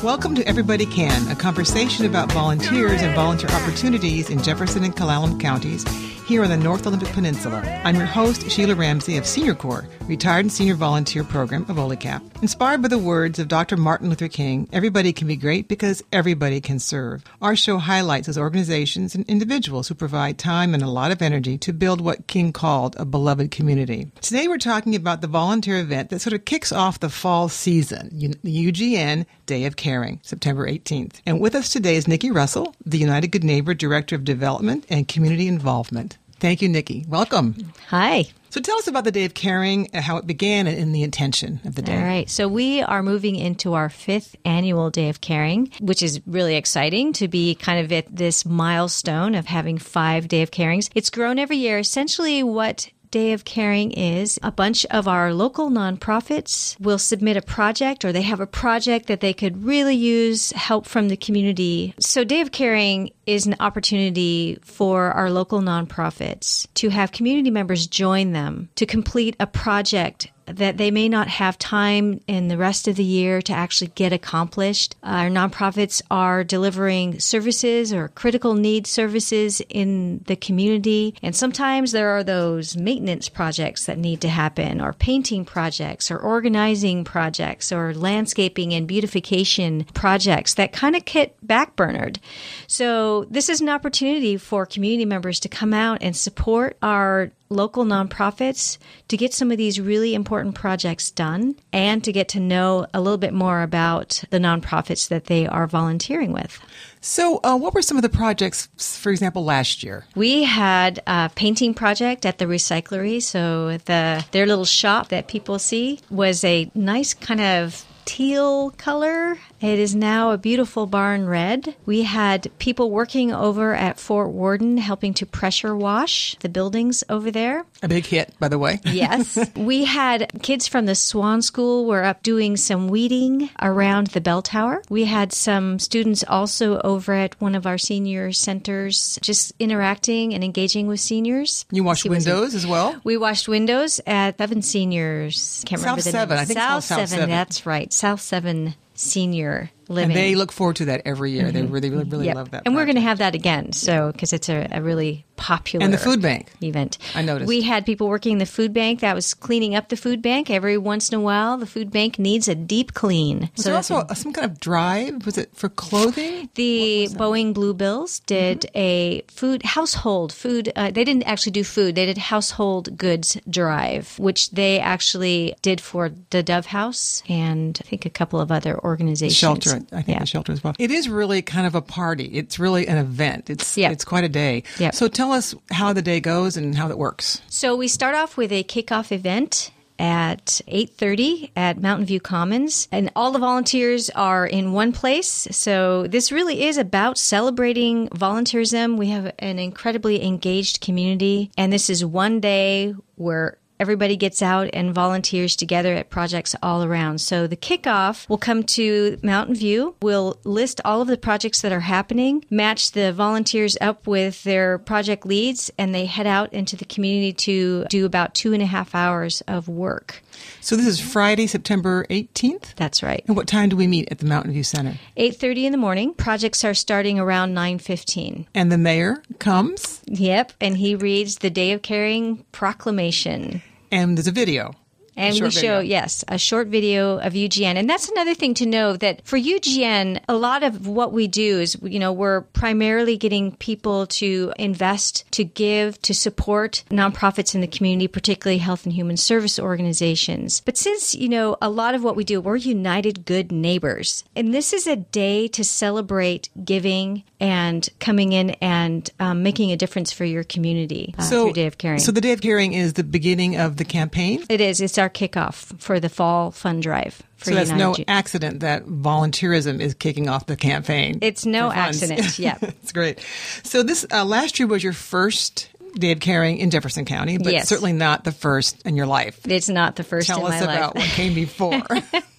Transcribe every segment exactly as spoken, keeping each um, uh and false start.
Welcome to Everybody Can, a conversation about volunteers and volunteer opportunities in Jefferson and Clallam counties here on the North Olympic Peninsula. I'm your host, Sheila Ramsey of Senior Corps, retired and senior volunteer program of O L I C A P. Inspired by the words of Doctor Martin Luther King, everybody can be great because everybody can serve. Our show highlights those organizations and individuals who provide time and a lot of energy to build what King called a beloved community. Today we're talking about the volunteer event that sort of kicks off the fall season, the U G N Day of Caring, September eighteenth. And with us today is Nikki Russell, the United Good Neighbor Director of Development and Community Involvement. Thank you, Nikki. Welcome. Hi. So tell us about the Day of Caring, how it began, and the intention of the day. All right. So we are moving into our fifth annual Day of Caring, which is really exciting to be kind of at this milestone of having five Day of Carings. It's grown every year. Essentially what Day of Caring is a bunch of our local nonprofits will submit a project, or they have a project that they could really use help from the community. So Day of Caring is an opportunity for our local nonprofits to have community members join them to complete a project that they may not have time in the rest of the year to actually get accomplished. Our nonprofits are delivering services or critical need services in the community. And sometimes there are those maintenance projects that need to happen, or painting projects, or organizing projects, or landscaping and beautification projects that kind of get backburnered. So this is an opportunity for community members to come out and support our local nonprofits to get some of these really important projects done and to get to know a little bit more about the nonprofits that they are volunteering with. So uh, what were some of the projects, for example, last year? We had a painting project at the Recyclery. So the their little shop that people see was a nice kind of teal color. It is now a beautiful barn red. We had people working over at Fort Worden helping to pressure wash the buildings over there. A big hit, by the way. Yes. We had kids from the Swan School were up doing some weeding around the bell tower. We had some students also over at one of our senior centers just interacting and engaging with seniors. You washed windows as well? We washed windows at Seven Seniors. Can't remember South the Seven. name. I think South, it's called South Seven. Seven. That's right. South Seven Senior Living. And they look forward to that every year. Mm-hmm. They really, really, really yep. love that. And project. we're going to have that again, so because it's a, a really popular and the food bank event. I noticed we had people working in the food bank that was cleaning up the food bank. Every once in a while, the food bank needs a deep clean. Was so there also a, some kind of drive? Was it for clothing? The Boeing Bluebills did mm-hmm. a food household food. Uh, they didn't actually do food. They did household goods drive, which they actually did for the Dove House and I think a couple of other organizations. Shelter, I think yeah. the shelter as well. It is really kind of a party. It's really an event. It's yep. it's quite a day. Yep. So tell us how the day goes and how it works. So we start off with a kickoff event at eight thirty at Mountain View Commons. And all the volunteers are in one place. So this really is about celebrating volunteerism. We have an incredibly engaged community. And this is one day where everybody gets out and volunteers together at projects all around. So the kickoff will come to Mountain View. We'll list all of the projects that are happening, match the volunteers up with their project leads, and they head out into the community to do about two and a half hours of work. So this is Friday, September eighteenth? That's right. And what time do we meet at the Mountain View Center? eight thirty in the morning. Projects are starting around nine fifteen. And the mayor comes? Yep, and he reads the Day of Caring proclamation. And there's a video. And we show, video. yes, a short video of U G N. And that's another thing to know, that for U G N, a lot of what we do is, you know, we're primarily getting people to invest, to give, to support nonprofits in the community, particularly health and human service organizations. But since, you know, a lot of what we do, we're United Good Neighbors. And this is a day to celebrate giving and coming in and um, making a difference for your community uh, so, through Day of Caring. So the Day of Caring is the beginning of the campaign? It is. It's our kickoff for the fall fund drive. For so that's United no G- accident that volunteerism is kicking off the campaign. It's no accident, yeah. It's great. So this uh, last year was your first Day of Caring in Jefferson County, but yes. certainly not the first in your life. It's not the first Tell in my life. Tell us about what came before.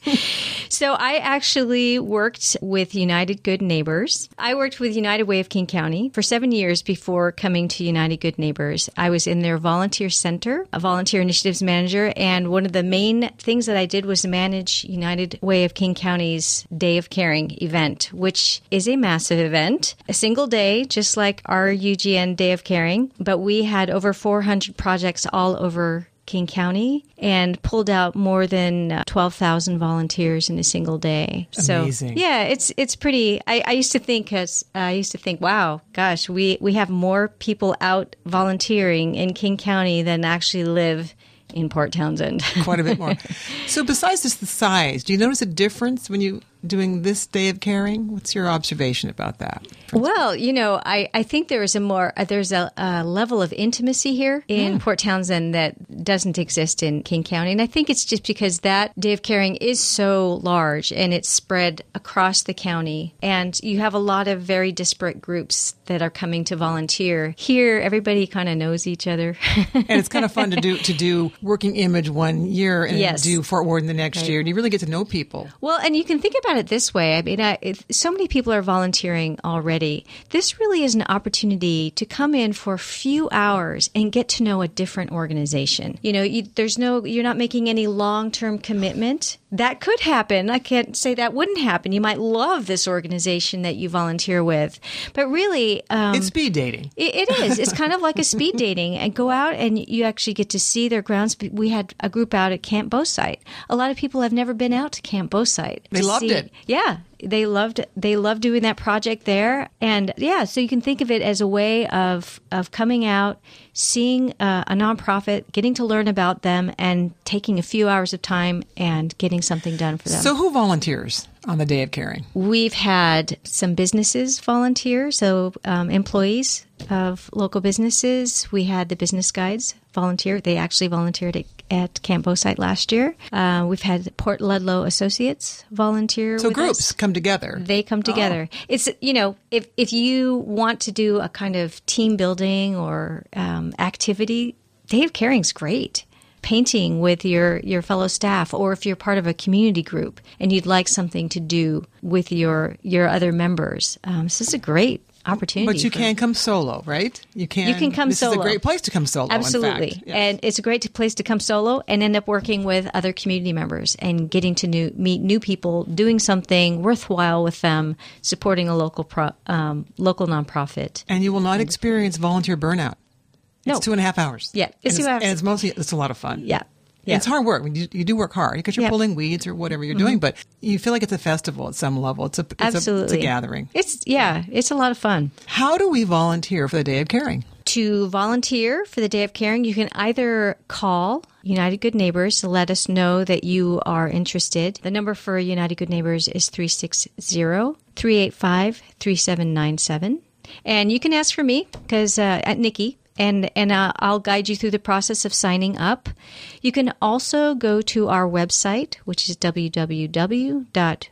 So I actually worked with United Good Neighbors. I worked with United Way of King County for seven years before coming to United Good Neighbors. I was in their volunteer center, a volunteer initiatives manager, and one of the main things that I did was manage United Way of King County's Day of Caring event, which is a massive event, a single day, just like our U G N Day of Caring, but we had over four hundred projects all over King County and pulled out more than uh, twelve thousand volunteers in a single day. Amazing. So yeah, it's it's pretty. I, I used to think, cause, uh, I used to think, wow, gosh, we, we have more people out volunteering in King County than actually live in Port Townsend. Quite a bit more. So besides just the size, do you notice a difference when you doing this Day of Caring? What's your observation about that? Well, you know, I, I think there is a more, uh, there's a, a level of intimacy here in yeah. Port Townsend that doesn't exist in King County. And I think it's just because that Day of Caring is so large and it's spread across the county. And you have a lot of very disparate groups that are coming to volunteer. Here, everybody kind of knows each other. And it's kind of fun to do to do Working Image one year and yes. do Fort Worden the next right. year. And you really get to know people. Well, and you can think about it this way. I mean, I, if so many people are volunteering already. This really is an opportunity to come in for a few hours and get to know a different organization. You know, you, there's no, you're not making any long-term commitment. That could happen. I can't say that wouldn't happen. You might love this organization that you volunteer with, but really, um, it's speed dating. It, it is. It's kind of like a speed dating, and go out and you actually get to see their grounds. We had a group out at Camp Beausite. A lot of people have never been out to Camp Beausite. They loved see, it. Yeah. They loved they loved doing that project there. And yeah, so you can think of it as a way of, of coming out, seeing uh, a nonprofit, getting to learn about them, and taking a few hours of time and getting something done for them. So who volunteers on the Day of Caring? We've had some businesses volunteer, so um, employees of local businesses. We had the business guides volunteer. They actually volunteered at, at Camp Beausite last year. Uh, we've had Port Ludlow Associates volunteer. So with groups us. come together. They come together. Oh. It's, you know, if, if you want to do a kind of team building or um, activity, Day of Caring's great. Painting with your, your fellow staff, or if you're part of a community group and you'd like something to do with your your other members. Um, this is a great opportunity. But you for, can't come solo, right? You can. You can come this solo. This is a great place to come solo. Absolutely. In fact. Yes. And it's a great place to come solo and end up working with other community members and getting to new, meet new people, doing something worthwhile with them, supporting a local pro, um, local nonprofit. And you will not experience volunteer burnout. No. It's two and a half hours. Yeah. It's and two it's, hours. And it's mostly, it's a lot of fun. Yeah. Yeah. It's hard work. I mean, you, you do work hard because you're yeah. pulling weeds or whatever you're mm-hmm. doing, but you feel like it's a festival at some level. It's a, it's Absolutely. a, it's a gathering. It's, yeah, it's a lot of fun. How do we volunteer for the Day of Caring? To volunteer for the Day of Caring, you can either call United Good Neighbors to let us know that you are interested. The number for United Good Neighbors is three six zero, three eight five, three seven nine seven. And you can ask for me, because uh, at Nikki, and and uh, I'll guide you through the process of signing up. You can also go to our website, which is w w w dot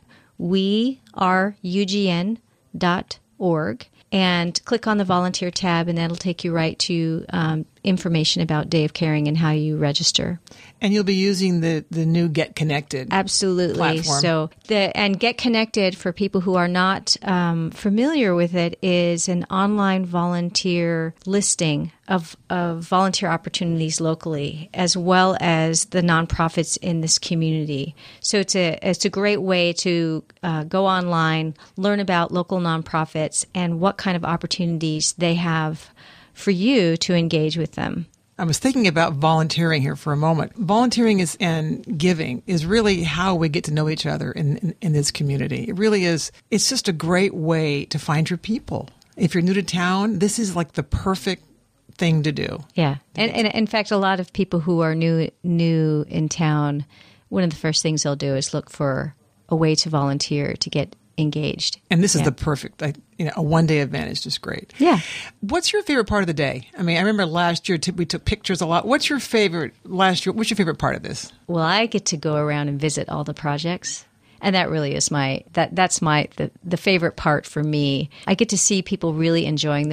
we are u g n dot org, and click on the volunteer tab, and that'll take you right to um, information about Day of Caring and how you register. And you'll be using the, the new Get Connected Absolutely. platform. So the and Get Connected, for people who are not um, familiar with it, is an online volunteer listing of, of volunteer opportunities locally, as well as the nonprofits in this community. So it's a it's a great way to uh, go online, learn about local nonprofits and what kind of opportunities they have for you to engage with them. I was thinking about volunteering here for a moment. Volunteering is and giving is really how we get to know each other in, in, in this community. It really is. It's just a great way to find your people. If you're new to town, this is like the perfect thing to do. Yeah. And, and in fact, a lot of people who are new new in town, one of the first things they'll do is look for a way to volunteer to get engaged. And this is yeah. the perfect, like, you know, a one day event is just great. Yeah. What's your favorite part of the day? I mean, I remember last year t- we took pictures a lot. What's your favorite last year? What's your favorite part of this? Well, I get to go around and visit all the projects. And that really is my, that that's my, the, the favorite part for me. I get to see people really enjoying the work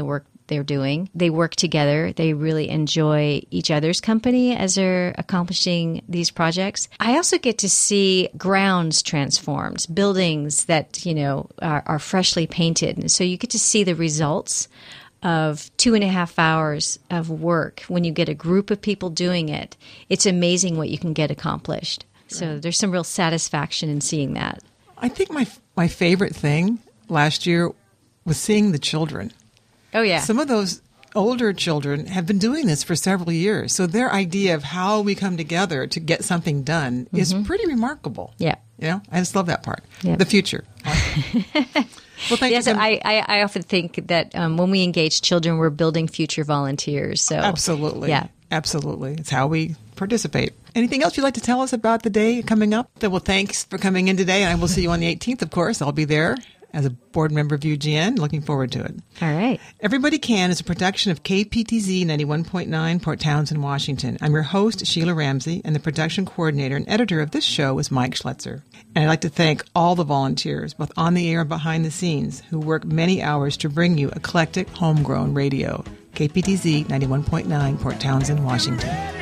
they're doing. They work together. They really enjoy each other's company as they're accomplishing these projects. I also get to see grounds transformed, buildings that, you know, are, are freshly painted. And so you get to see the results of two and a half hours of work. When you get a group of people doing it, it's amazing what you can get accomplished. Right. So there's some real satisfaction in seeing that. I think my my favorite thing last year was seeing the children. Oh, yeah. Some of those older children have been doing this for several years. So their idea of how we come together to get something done mm-hmm. is pretty remarkable. Yeah. You know, I just love that part. Yeah. The future. Well, thank yes, you. I, I, I often think that um, when we engage children, we're building future volunteers. So absolutely. Yeah. Absolutely. It's how we participate. Anything else you'd like to tell us about the day coming up? Well, thanks for coming in today. And I will see you on the eighteenth, of course. I'll be there as a board member of U G N. Looking forward to it. All right. Everybody Can is a production of K P T Z ninety-one point nine, Port Townsend, Washington. I'm your host, Sheila Ramsey, and the production coordinator and editor of this show is Mike Schletzer. And I'd like to thank all the volunteers, both on the air and behind the scenes, who work many hours to bring you eclectic, homegrown radio. K P T Z ninety-one point nine, Port Townsend, Washington.